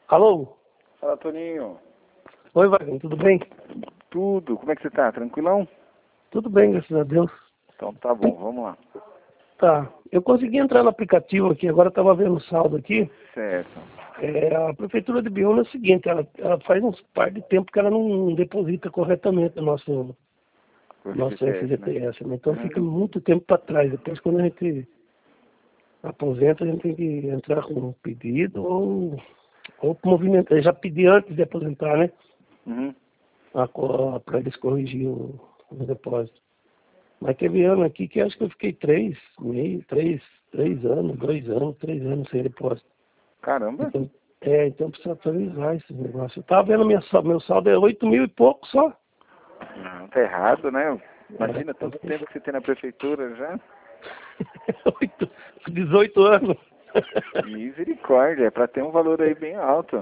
Alô? Fala, Toninho. Oi, Wagner, tudo bem? Tudo. Como é que você tá? Tranquilão? Tudo bem, graças a Deus. Então tá bom, vamos lá. Tá, eu consegui entrar no aplicativo aqui, agora estava vendo o saldo aqui. Certo. A Prefeitura de Biúna é o seguinte, ela faz uns par de tempo que ela não deposita corretamente o nosso FGTS, né? Então fica muito tempo para trás. Depois, quando a gente aposenta, a gente tem que entrar com um pedido ou movimentar. Eu já pedi antes de aposentar, né? Uhum. Para eles corrigir o depósito. Mas teve ano aqui que acho que eu fiquei 3 anos, 3 anos sem depósito. Caramba. Então precisa atualizar esse negócio. Eu tava vendo meu saldo é 8 mil e pouco só. Não, tá errado, né? Imagina tanto tempo que você tem na prefeitura já. 18 anos. Misericórdia, é pra ter um valor aí bem alto.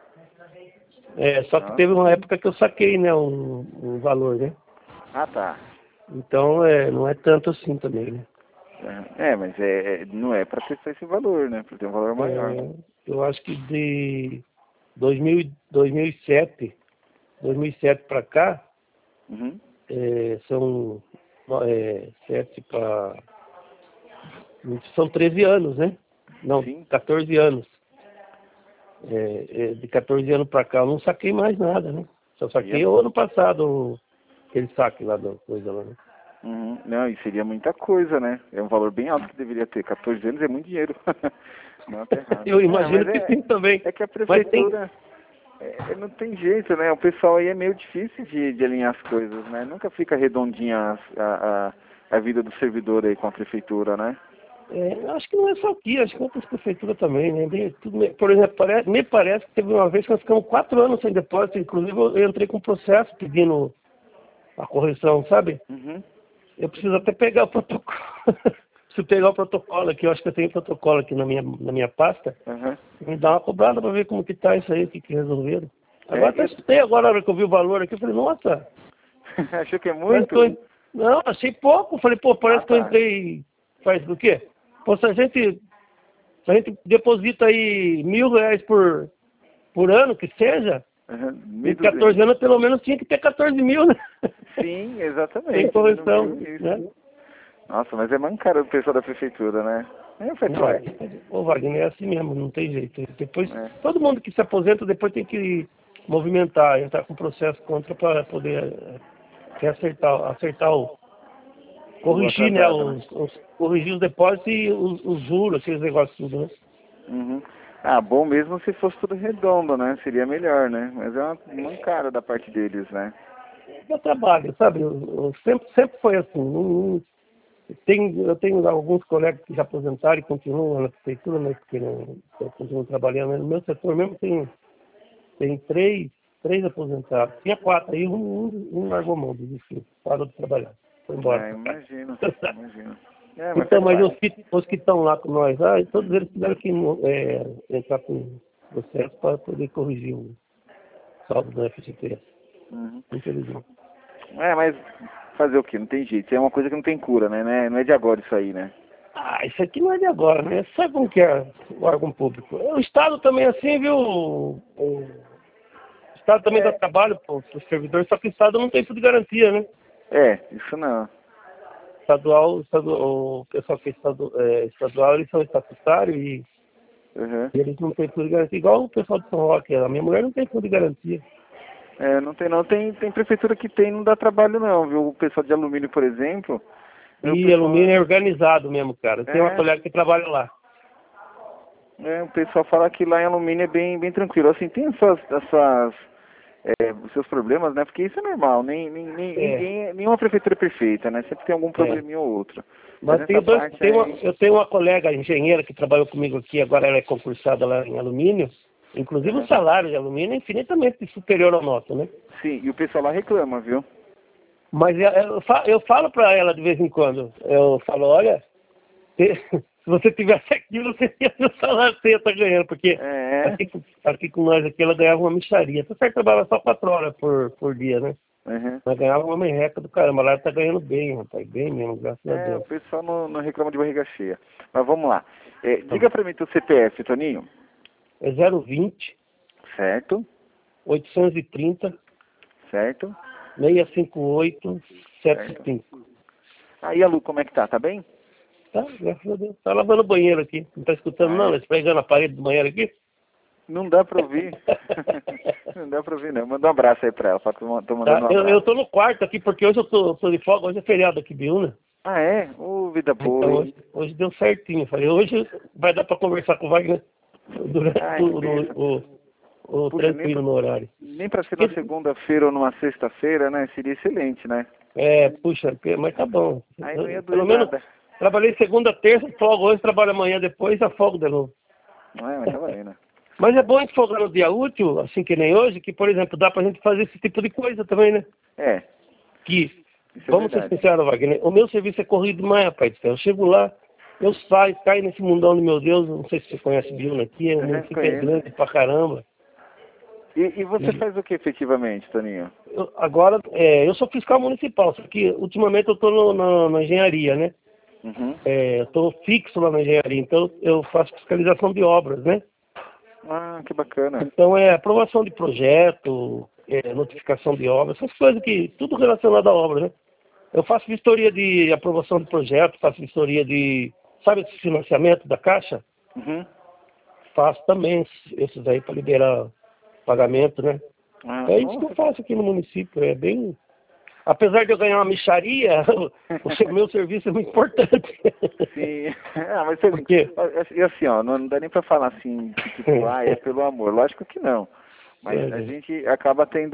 Só que teve uma época que eu saquei, né, um valor, né? Ah, tá. Então, não é tanto assim também, né? Mas não é pra ter só esse valor, né? Pra ter um valor maior. Eu acho que de 2007 para cá, Uhum. são 7 para... São 13 anos, né? Não, Sim. 14 anos. De 14 anos para cá eu não saquei mais nada, né? Só saquei o ano passado aquele saque lá da coisa lá, né? Uhum. Não, e seria muita coisa, né? É um valor bem alto que deveria ter. 14 anos é muito dinheiro. Não, tá errado. Eu imagino que tem também. É que a prefeitura não tem jeito, né? O pessoal aí é meio difícil de alinhar as coisas, né? Nunca fica redondinha a vida do servidor aí com a prefeitura, né? Acho que não é só aqui, acho que outras prefeituras também, né? Por exemplo, me parece que teve uma vez que nós ficamos 4 anos sem depósito, inclusive eu entrei com processo pedindo a correção, sabe? Uhum. Eu preciso até pegar o protocolo. Preciso pegar o protocolo aqui, eu acho que eu tenho protocolo aqui na minha pasta. Uhum. Me dá uma cobrada para ver como que tá isso aí, o que resolveram. Agora até escutei agora, na hora que eu vi o valor aqui, eu falei, nossa, Achou que é muito? não, achei pouco. Falei, parece que eu entrei, faz o quê? Se a gente deposita aí R$ 1.000 por ano, que seja, em 14 anos pelo menos tinha que ter 14 mil, né? Sim, exatamente. Sem correção, né? Nossa, mas é mancada o pessoal da prefeitura, né? Faz parte. Ô Wagner, é assim mesmo, não tem jeito. Depois, todo mundo que se aposenta depois tem que movimentar, entrar com processo contra para poder acertar corrigir, né? Corrigir os depósitos e os juros, aqueles negócios tudo, né? Uhum. Bom mesmo se fosse tudo redondo, né? Seria melhor, né? Mas é uma mancada da parte deles, né? Eu trabalho, sabe? Eu sempre foi assim. Eu tenho alguns colegas que já aposentaram e continuam na prefeitura, né? Porque eu continuo trabalhando. No meu setor mesmo tem três aposentados. Tinha 4 aí, um largou a mão, desistiu, parou de trabalhar, foi embora. Imagino. Então, mas os que estão lá com nós, todos eles tiveram que entrar com processo para poder corrigir o saldo da FGTS. Infelizmente. Mas fazer o quê? Não tem jeito. Isso é uma coisa que não tem cura, né? Não é de agora isso aí, né? Isso aqui não é de agora, né? Sabe como que é o órgão público? O Estado também é assim, viu? O Estado também dá trabalho para os servidores, só que o Estado não tem fundo de garantia, né? Isso não. O pessoal que é estadual, eles são estatutários e eles não têm fundo de garantia. Igual o pessoal de São Roque, a minha mulher não tem fundo de garantia. Não tem não. Tem prefeitura que não dá trabalho não, viu? O pessoal de alumínio, por exemplo. Alumínio é organizado mesmo, cara. Tem uma colega que trabalha lá. O pessoal fala que lá em alumínio é bem tranquilo. Assim, tem os seus problemas, né? Porque isso é normal. Nenhuma prefeitura é perfeita, né? Sempre tem algum probleminha ou outro. Mas eu tenho uma colega engenheira que trabalhou comigo aqui, agora ela é concursada lá em alumínio. Inclusive o salário de alumínio é infinitamente superior ao nosso, né? Sim, e o pessoal lá reclama, viu? Mas eu falo para ela de vez em quando, eu falo, olha, se você tivesse aquilo, você ia ter o salário que você ia estar ganhando, porque aqui com nós aqui ela ganhava uma mixaria. Tá certo, trabalhava só 4 horas por dia, né? Mas ganhava uma merreca do caramba, lá ela tá ganhando bem, rapaz, bem mesmo, graças a Deus. O pessoal não reclama de barriga cheia. Mas vamos lá. Diga para mim teu CPF, Toninho. É 020 Certo, 830 certo. 658 75. Aí a Lu, como é que tá? Tá bem? Tá, graças a Deus. Tá lavando o banheiro aqui. Não tá escutando não? Esfregando a parede do banheiro aqui? Não dá pra ouvir. Não dá pra ouvir, não. Manda um abraço aí pra ela. Tô mandando Tá, um abraço. eu tô no quarto aqui, porque hoje eu tô de folga. Hoje é feriado aqui, Biúna. Ah, é? Ô, vida boa, Então hein? hoje deu certinho. Falei, hoje vai dar pra conversar com o Wagner durante Ai, que bênção. o Puxa, tranquilo no horário. nem pra ser numa segunda-feira ou numa sexta-feira, né? Seria excelente, né? Puxa, mas tá bom. Aí não ia Pelo doer menos nada. trabalhei segunda, terça, folgo hoje, trabalho amanhã depois, já folgo de novo. Mas tá valendo. Mas é bom a gente folgar no dia útil, assim que nem hoje, que, por exemplo, dá pra gente fazer esse tipo de coisa também, né? É, Que, isso é vamos ser verdade. sinceros, Wagner, o meu serviço é corrido demais, rapaz do céu. Eu chego lá, eu saio, caio nesse mundão de meu Deus, não sei se você conhece Biúna aqui, o município é Conheço. grande pra caramba. E você faz o que efetivamente, Toninho? Agora, eu sou fiscal municipal, só que ultimamente eu tô na engenharia, né? Uhum. Eu tô fixo lá na engenharia, então eu faço fiscalização de obras, né? Ah, que bacana. Então é aprovação de projeto, notificação de obra, essas coisas que, tudo relacionado à obra, né? Eu faço vistoria de aprovação de projeto, faço vistoria de, sabe esse financiamento da Caixa? Uhum. Faço também esses aí para liberar pagamento, né? Ah, É isso que eu nossa. faço aqui no município, é bem... Apesar de eu ganhar uma mixaria, o meu serviço é muito importante. Sim. Ah, mas você, Porque... e assim, ó, não dá nem pra falar assim, que tipo, é pelo amor. Lógico que não. Mas a gente acaba tendo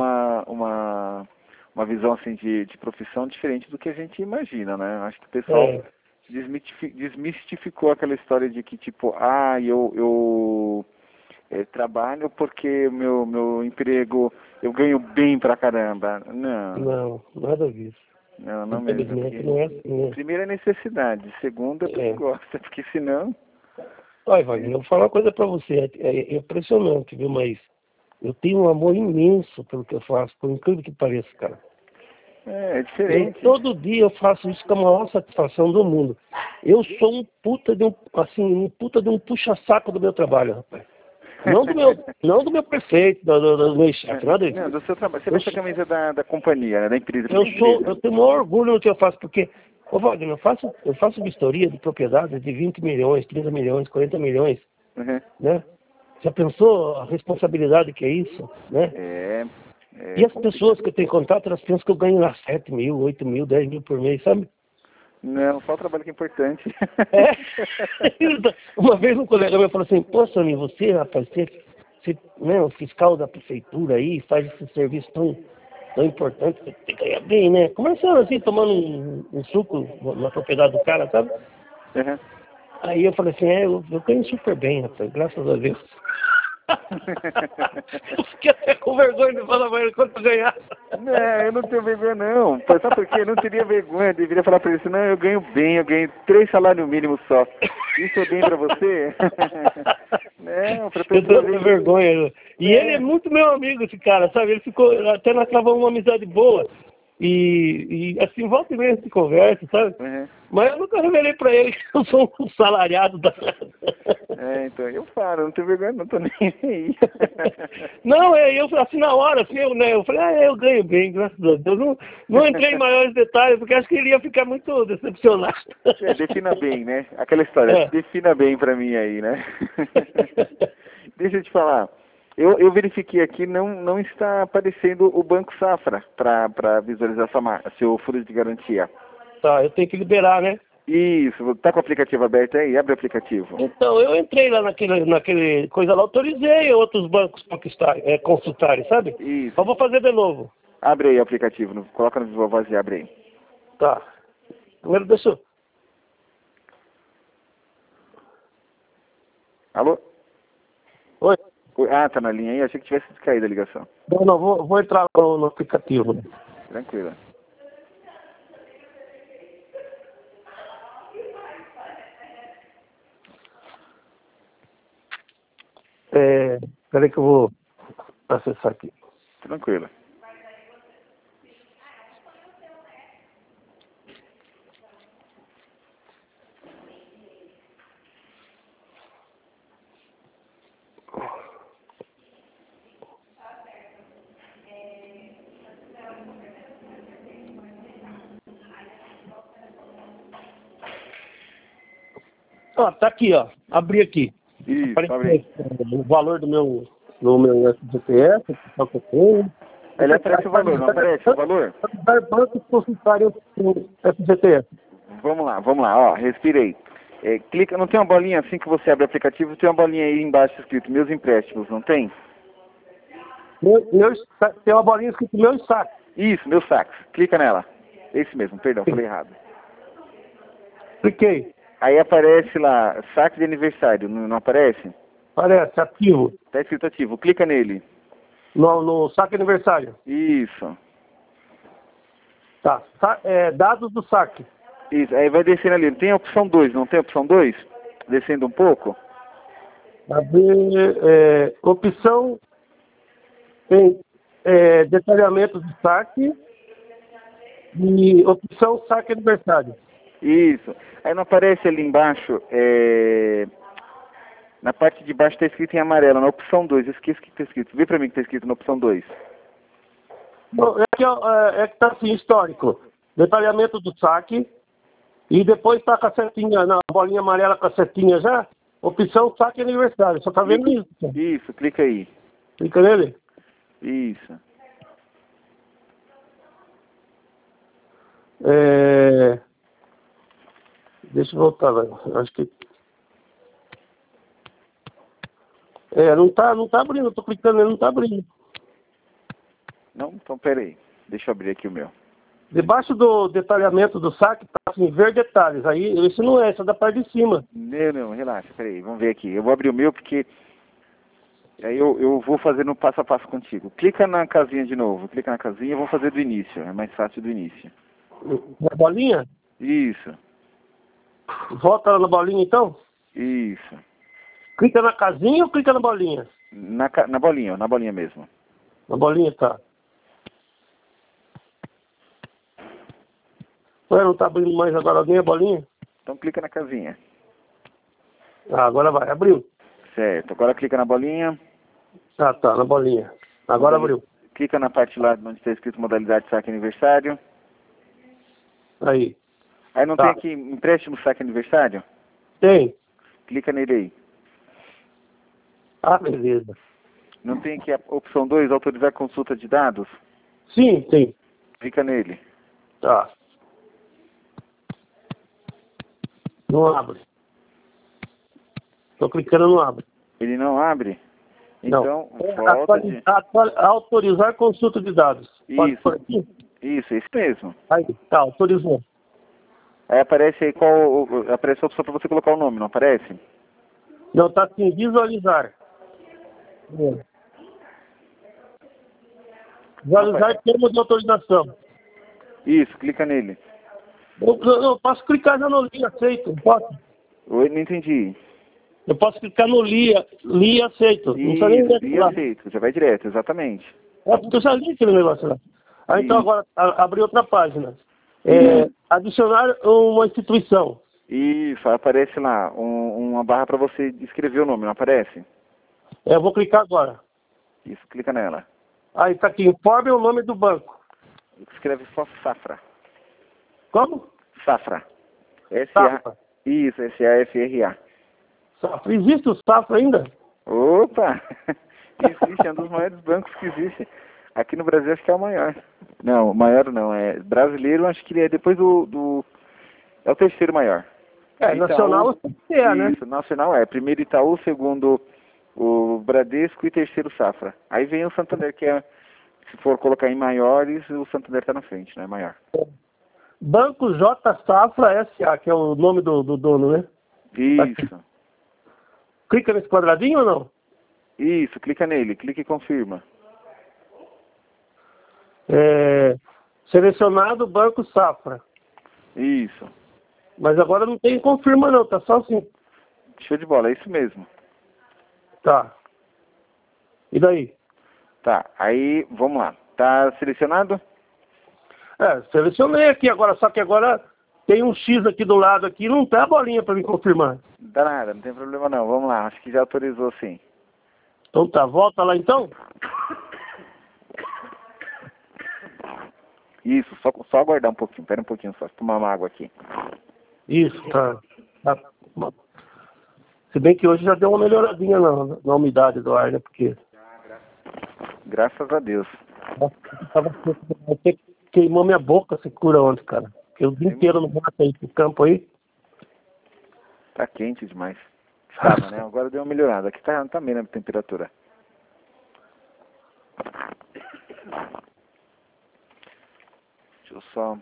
uma visão assim de profissão diferente do que a gente imagina, né? Acho que o pessoal desmistificou aquela história de que tipo, eu trabalho porque meu emprego eu ganho bem pra caramba. Não, nada disso. Não mesmo. Infelizmente Porque não é assim, né? primeiro é necessidade, segundo é porque gosta, porque senão. Olha, Wagner, eu vou falar uma coisa pra você, é impressionante, viu? Mas eu tenho um amor imenso pelo que eu faço, por incrível que pareça, cara. É diferente. Todo dia eu faço isso com a maior satisfação do mundo. Eu sou um puta de um puxa-saco do meu trabalho, rapaz. Não do meu prefeito, do meu chefe, nada disso. Não, do seu trabalho. Você veste a camisa da companhia, né, da empresa. Eu tenho o maior orgulho no que eu faço, porque, ô Wagner, eu faço vistoria de propriedades de 20 milhões, 30 milhões, 40 milhões, Uhum. né? Já pensou a responsabilidade que é isso, né? E as pessoas que eu tenho contato, elas pensam que eu ganho lá 7 mil, 8 mil, 10 mil por mês, sabe? Não, só o trabalho que é importante. Uma vez um colega meu falou assim, pô, Soninho, você, rapaz, você né, o fiscal da prefeitura aí, faz esse serviço tão importante, você tem que ganhar bem, né? Começando assim, tomando um suco na propriedade do cara, sabe? Uhum. Aí eu falei assim, eu ganho super bem, rapaz, graças a Deus. Eu fiquei até com vergonha de falar pra ele quanto eu ganhava. Não, eu não tenho vergonha não. Sabe por quê? Eu não teria vergonha, eu deveria falar pra ele assim, não, eu ganho bem, eu ganho 3 salários mínimos só. Isso é bem pra você? Não, pra Eu pessoa tô ver com que... vergonha. E ele é muito meu amigo, esse cara, sabe? Ele ficou, até nós travamos uma amizade boa. E assim, volta e meia se conversa, sabe? Uhum. Mas eu nunca revelei pra ele que eu sou um salariado da... Então, eu falo, não tenho vergonha, não tô nem aí. Não, eu assim, na hora, assim, eu falei, eu ganho bem, graças a Deus. Não entrei em maiores detalhes, porque acho que ele ia ficar muito decepcionado. Defina bem, né? Aquela história, defina bem pra mim aí, né? Deixa eu te falar. Eu verifiquei aqui, não está aparecendo o Banco Safra para visualizar seu fundo de garantia. Tá, eu tenho que liberar, né? Isso, tá com o aplicativo aberto aí? Abre o aplicativo. Então, eu entrei lá naquele coisa lá, autorizei outros bancos consultarem, sabe? Isso. Mas vou fazer de novo. Abre aí o aplicativo, coloca no Viva Voz e abre aí. Tá. Primeiro deixa eu... Alô? Oi? Ah, tá na linha aí, achei que tivesse caído a ligação. Não, vou entrar no aplicativo. Né? Tranquilo. Peraí que eu vou acessar aqui. Tranquilo. Ó, tá aqui, ó. Abri aqui. Isso, Apareceu abre aí. o valor do meu FGTS, o que eu tenho. Ele aparece o valor, não aparece o valor? Bancos consultarem o FGTS. Vamos lá, ó, respirei. Clica, não tem uma bolinha assim que você abre o aplicativo, tem uma bolinha aí embaixo escrito meus empréstimos, não tem? Tem uma bolinha escrito meu saque. Isso, meus saques. Clica nela. Esse mesmo, perdão, falei errado. Cliquei. Aí aparece lá, saque de aniversário, não aparece? Aparece, ativo. Tá escrito ativo, clica nele. No saque aniversário. Isso. Tá. Dados do saque. Isso, aí vai descendo ali. Tem a opção 2, não tem a opção 2? Descendo um pouco. Opção tem detalhamento do saque e opção saque aniversário. Isso. Aí não aparece ali embaixo, na parte de baixo está escrito em amarelo, na opção 2. Eu esqueço o que está escrito. Vê pra mim que está escrito na opção 2. Bom, que tá assim, histórico. Detalhamento do saque. E depois tá com a setinha, na bolinha amarela com a setinha já. Opção saque aniversário. Só tá vendo isso? Isso, clica aí. Clica nele. Isso. Deixa eu voltar, velho. Acho que... não tá abrindo. Eu tô clicando nele, não tá abrindo. Não? Então pera aí. Deixa eu abrir aqui o meu. Debaixo do detalhamento do saque tá assim, ver detalhes. Aí, esse não é, esse é da parte de cima. Não, relaxa, peraí, vamos ver aqui. Eu vou abrir o meu porque aí eu vou fazer no passo a passo contigo. Clica na casinha de novo, clica na casinha, eu vou fazer do início, é mais fácil do início. Na bolinha? Isso, Volta lá na bolinha então? isso. Clica na casinha ou clica na bolinha? Na bolinha mesmo. Na bolinha, tá. Ué, não tá abrindo mais agora alguém a bolinha? Então clica na casinha. Ah, agora vai, abriu. Certo, agora clica na bolinha. Ah, tá, na bolinha. Agora abriu. Clica na parte lá onde está escrito modalidade saque aniversário. Aí. Aí não Tá. tem aqui empréstimo saque aniversário? Tem. Clica nele aí. Ah, beleza. Não tem aqui a opção 2, autorizar consulta de dados? Sim, tem. Clica nele. Tá. Não abre. Tô clicando, não abre. Ele não abre? Não. Então, volta de... Autorizar consulta de dados. Pode Isso, pôr aqui? isso mesmo. Aí, tá, autorizou. Aí aparece aí aparece a opção para você colocar o nome, não aparece? Não, tá assim, visualizar. Visualizar termo de autorização. Isso, clica nele. Eu posso clicar já no li, aceito, não posso? Oi, não entendi. Eu posso clicar no li aceito. Não precisa nem Isso, ler e lá. aceito, já vai direto, exatamente. Porque eu já li aquele negócio lá. Aí então agora, abri outra página. Adicionar uma instituição. Isso, aparece lá uma barra para você escrever o nome, não aparece? Eu vou clicar agora. Isso, clica nela. Aí tá aqui, informe o nome do banco. Escreve só Safra. Como? Safra. Safra. Isso, S-A-F-R-A. Safra. Existe o Safra ainda? Opa! Existe, é um dos maiores bancos que existe. Aqui no Brasil acho que é o maior. Não, o maior não, é brasileiro, acho que ele é depois é o terceiro maior. Itaú, nacional né? Isso, nacional é. Primeiro Itaú, segundo o Bradesco e terceiro Safra. Aí vem o Santander, que é, se for colocar em maiores, o Santander está na frente, né? Maior. Banco J Safra S.A., que é o nome do dono, né? Isso. Clica nesse quadradinho ou não? Isso, clica nele, clica e confirma. Selecionado Banco Safra. Isso. Mas agora não tem confirma não, tá só assim. Show de bola, é isso mesmo. Tá. E daí? Tá, aí vamos lá. Tá selecionado? Selecionei aqui agora, só que agora tem um X aqui do lado aqui, não tá a bolinha para me confirmar. Não dá nada, não tem problema não. Vamos lá, acho que já autorizou sim. Então tá, volta lá então. Isso, só aguardar um pouquinho, pera um pouquinho só, tomar uma água aqui. Isso, tá. Se bem que hoje já deu uma melhoradinha na umidade do ar, né? Porque graças a Deus. Você queimou minha boca, se cura ontem, cara. Fiquei o dia inteiro no mato aí, pro campo aí. Tá quente demais. Estava, né? Agora deu uma melhorada. Aqui tá também na temperatura. Deixa eu só...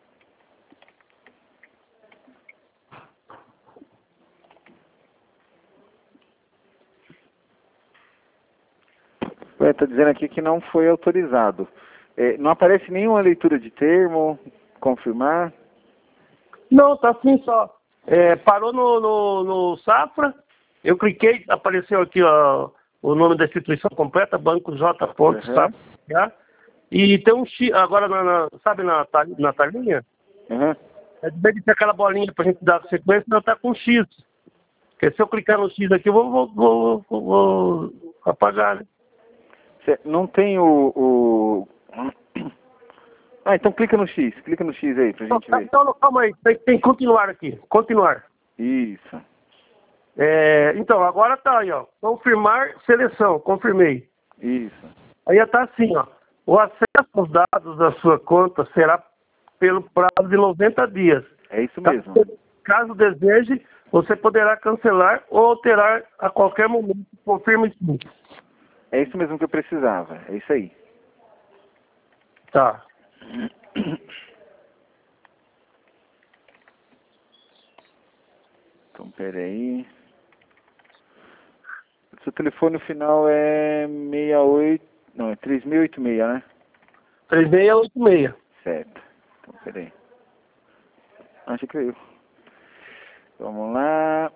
Tá dizendo aqui que não foi autorizado. Não aparece nenhuma leitura de termo, confirmar? Não, tá assim só. Parou no Safra, eu cliquei, apareceu aqui ó, o nome da instituição completa, Banco J. Safra. E tem um X, agora, sabe na talinha? Uhum. É de vez de ter aquela bolinha pra gente dar sequência, não tá com X. Porque se eu clicar no X aqui, eu vou apagar, né? Não tem o... Ah, então clica no X aí pra gente ver. Então, calma aí, tem que continuar aqui, continuar. Isso. Então, agora tá aí, ó, confirmar seleção, confirmei. Isso. Aí tá assim, ó, o acesso aos dados da sua conta será pelo prazo de 90 dias. É isso mesmo. Caso deseje, você poderá cancelar ou alterar a qualquer momento, confirme sim. É isso mesmo que eu precisava, é isso aí. Tá. Então, peraí. Seu telefone final é 68... Não, é 3086, né? 3686. Certo. Então, peraí. Acho que caiu. Vamos lá.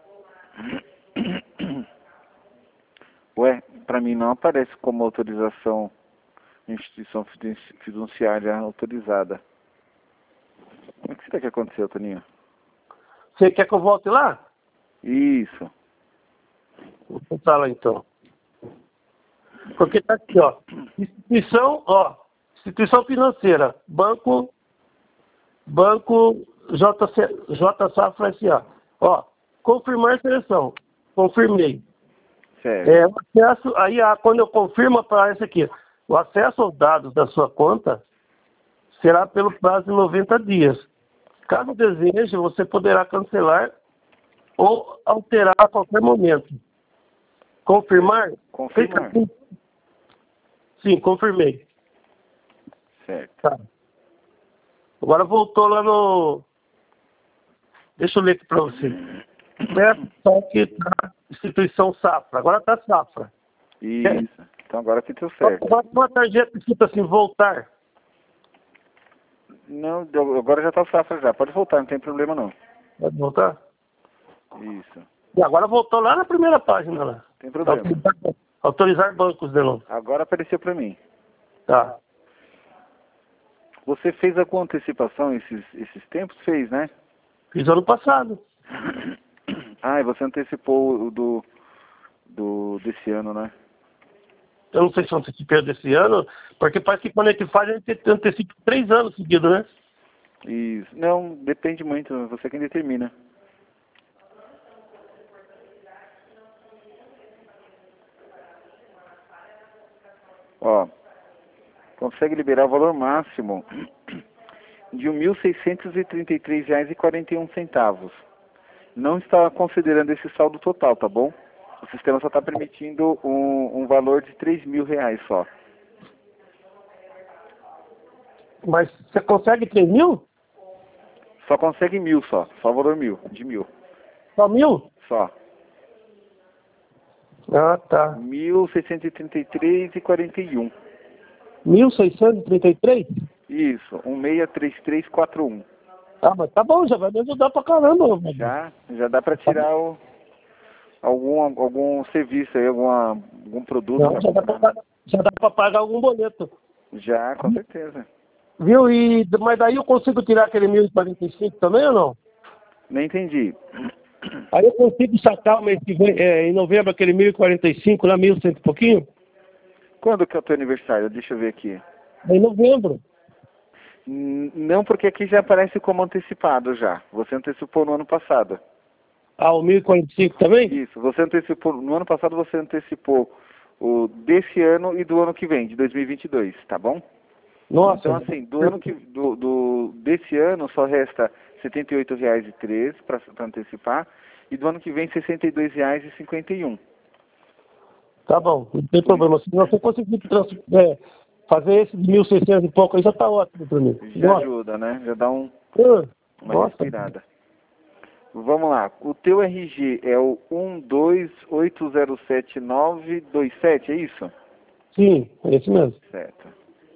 Ué, pra mim não aparece como autorização instituição fiduciária autorizada. O que será que aconteceu, Toninho? Você quer que eu volte lá? Isso. Vou voltar lá então. Porque tá aqui, ó. Instituição financeira. Banco J Safra S.A. Ó, confirmar seleção. Confirmei. Certo. O acesso, aí quando eu confirmo, aparece aqui. O acesso aos dados da sua conta será pelo prazo de 90 dias. Caso deseje, você poderá cancelar ou alterar a qualquer momento. Confirmar? Confirmar. Sim, confirmei. Certo. Tá. Agora voltou lá no... Deixa eu ler aqui para você. Só que tá instituição Safra. Agora tá Safra. Isso. Então agora que deu certo. Uma tarjeta escrita assim, voltar. Não, agora já tá o Safra já. Pode voltar, não tem problema não. Pode voltar? Isso. E agora voltou lá na primeira página lá. Tem problema. Autorizar bancos de novo. Agora apareceu pra mim. Tá. Você fez alguma antecipação esses tempos? Fez, né? Fiz ano passado. Ah, e você antecipou o desse ano, né? Eu não sei se eu antecipei desse ano, porque parece que quando a gente faz, a gente antecipa 3 anos seguidos, né? Isso. Não, depende muito. Você quem determina. Ó, consegue liberar o valor máximo de R$ 1.633,41. Não está considerando esse saldo total, tá bom? O sistema só está permitindo um valor de R$ 3.000 só. Mas você consegue 3 mil? Só consegue 1.000 só. Só o valor 1.000, de 1.000. Só 1.000? Só. Ah, tá. 1.633,41. 1.633? Isso, 163341. Ah, mas tá bom, já vai me ajudar pra caramba. Já dá para tirar algum serviço aí, algum produto. Não, já dá pra pagar algum boleto. Já, com certeza. Viu? Mas daí eu consigo tirar aquele 1.045 também ou não? Nem entendi. Aí eu consigo sacar o mês que vem, em novembro, aquele 1.045, lá 1.100 e pouquinho? Quando que é o teu aniversário? Deixa eu ver aqui. Em novembro. Não, porque aqui já aparece como antecipado já. Você antecipou no ano passado. Ah, o 1045 também? Isso, você antecipou, no ano passado você antecipou o desse ano e do ano que vem, de 2022, tá bom? Nossa. Então assim, desse ano só resta R$ 78,13 para antecipar, e do ano que vem R$ 62,51. Tá bom, não tem problema. Se você conseguir fazer esse de 1.600 e pouco aí, já tá ótimo para mim. Já ajuda, né? Já dá uma respirada. Vamos lá. O teu RG é o 128079727, é isso? Sim, é esse mesmo. Certo.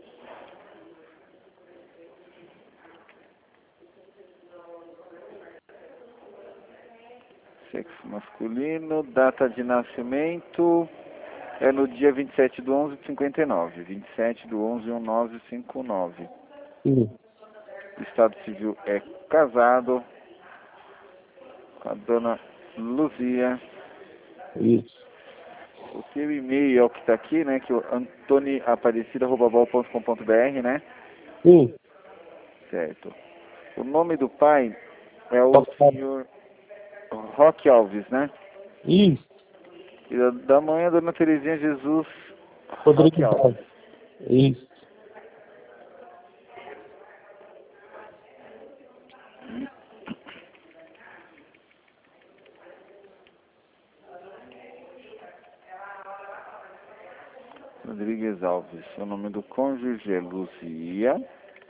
Sexo masculino, data de nascimento é no dia 27/11/59. 27/11/1959. Sim. O estado civil é casado com a dona Luzia. Isso. O teu e-mail é o que está aqui, né? Que é o antoniaparecida@bol.com.br, né? Sim. Certo. O nome do pai é o senhor Roque Alves, né? Isso. E da mãe a dona Terezinha Jesus Roque Rodrigo Alves. Alves. Isso. Rodrigues Alves. O nome do cônjuge é Luzia.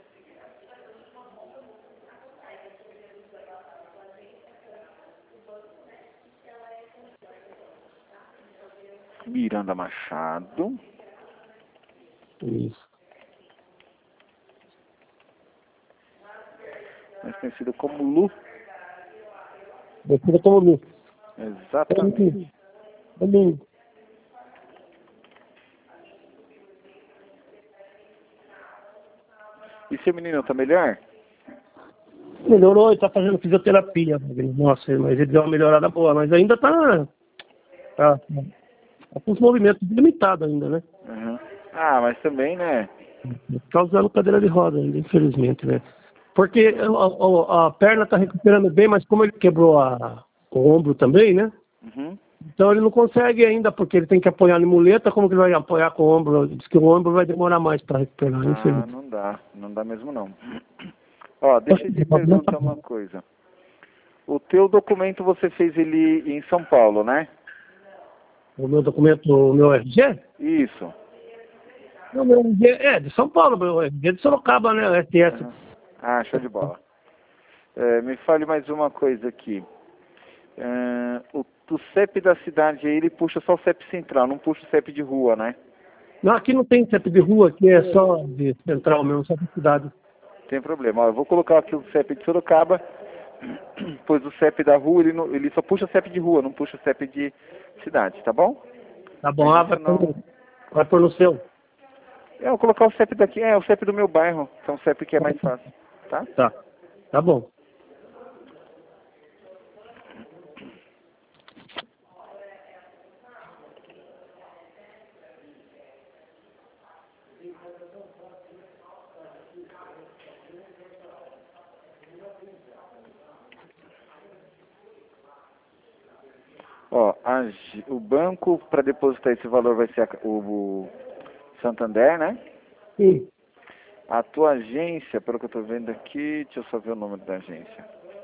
Miranda Machado. Isso. Mais conhecido como Lu. Decida como Lu. Exatamente. Domingo. E seu menino tá melhor? Melhorou, ele tá fazendo fisioterapia. Nossa, mas ele deu uma melhorada boa, mas ainda tá com os movimentos limitados ainda, né? Uhum. Ah, mas também, né? Tá usando cadeira de roda ainda, infelizmente, né? Porque a perna tá recuperando bem, mas como ele quebrou o ombro também, né? Uhum. Então ele não consegue ainda, porque ele tem que apoiar em muleta, como que ele vai apoiar com o ombro? Diz que o ombro vai demorar mais para recuperar, Ah, infelizmente. não dá mesmo não. Ó, deixa eu te perguntar uma coisa. O teu documento você fez ele em São Paulo, né? O meu documento, o meu RG? Isso. O meu RG é de São Paulo, meu RG é de Sorocaba, né? O STS. Uhum. Ah, show de bola. Me fale mais uma coisa aqui. O CEP da cidade aí, ele puxa só o CEP central, não puxa o CEP de rua, né? Não, aqui não tem CEP de rua, aqui é só de central mesmo, só de cidade. Tem problema. Ó, eu vou colocar aqui o CEP de Sorocaba, pois o CEP da rua, ele só puxa o CEP de rua, não puxa o CEP de cidade, tá bom? Tá bom, vai pôr no seu. Eu vou colocar o CEP daqui, o CEP do meu bairro, que é um CEP que é mais fácil, tá? Tá bom. Ó, o banco para depositar esse valor vai ser o Santander, né? Sim. A tua agência, pelo que eu estou vendo aqui, deixa eu só ver o número da agência.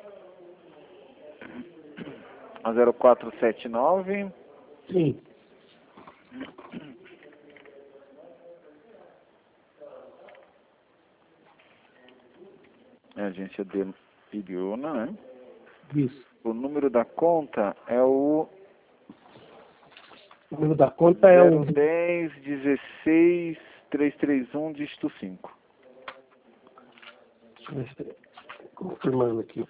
A 0479. Sim. É a agência de Ibiúna, né? Isso. O número da conta é o O número da conta é o 010 16 331 dígito 5. confirmando aqui.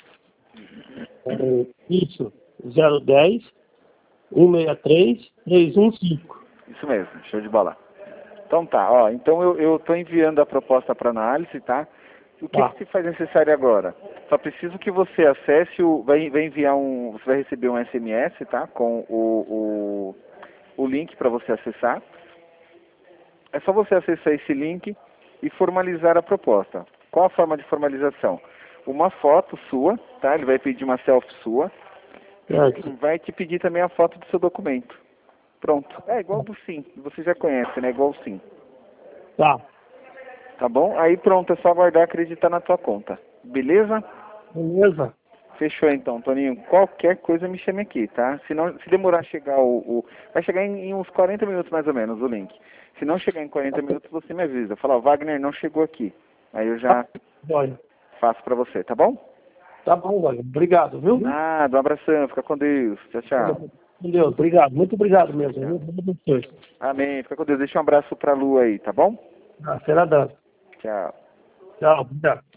Isso, 010 163 315. Isso mesmo, show de bola. Então tá, ó, então eu estou enviando a proposta para análise, tá? O que se faz necessário agora? Só preciso que você acesse vai enviar você vai receber um SMS, tá? Com o link para você acessar. É só você acessar esse link e formalizar a proposta. Qual a forma de formalização? Uma foto sua, tá? Ele vai pedir uma selfie sua. vai te pedir também a foto do seu documento. Pronto. É igual do Sim. Você já conhece, né? Igual o Sim. Tá. Tá bom? Aí pronto, é só aguardar acreditar na tua conta. Beleza? Beleza. Fechou então, Toninho. Qualquer coisa me chame aqui, tá? Se demorar a chegar vai chegar em uns 40 minutos mais ou menos o link. Se não chegar em 40 minutos, você me avisa. Fala, ó, Wagner não chegou aqui. Aí eu já faço pra você, tá bom? Tá bom, Wagner. Obrigado, viu? Um abração, fica com Deus. Tchau, tchau. Com Deus, obrigado. Muito obrigado mesmo. Amém. Fica com Deus. Deixa um abraço pra Lu aí, tá bom? Será dado. Tchau. Tchau, obrigado.